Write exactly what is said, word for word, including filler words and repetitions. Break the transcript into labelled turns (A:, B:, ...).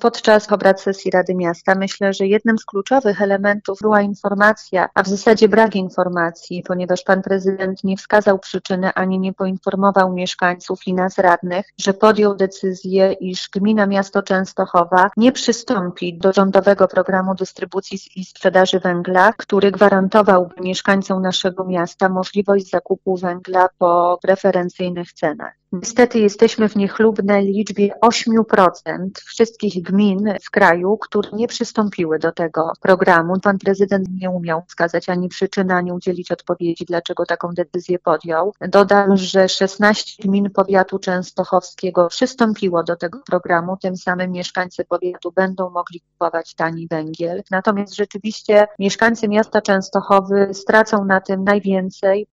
A: Podczas obrad sesji Rady Miasta myślę, że jednym z kluczowych elementów była informacja, a w zasadzie brak informacji, ponieważ pan prezydent nie wskazał przyczyny ani nie poinformował mieszkańców i nas radnych, że podjął decyzję, iż gmina Miasto Częstochowa nie przystąpi do rządowego programu dystrybucji i sprzedaży węgla, który gwarantowałby mieszkańcom naszego miasta możliwość zakupu węgla po preferencyjnych cenach. Niestety jesteśmy w niechlubnej liczbie osiem procent wszystkich gmin w kraju, które nie przystąpiły do tego programu. Pan prezydent nie umiał wskazać ani przyczyny, ani udzielić odpowiedzi, dlaczego taką decyzję podjął. Dodam, że szesnaście gmin powiatu częstochowskiego przystąpiło do tego programu, tym samym mieszkańcy powiatu będą mogli kupować tani węgiel. Natomiast rzeczywiście mieszkańcy miasta Częstochowy stracą na tym najwięcej,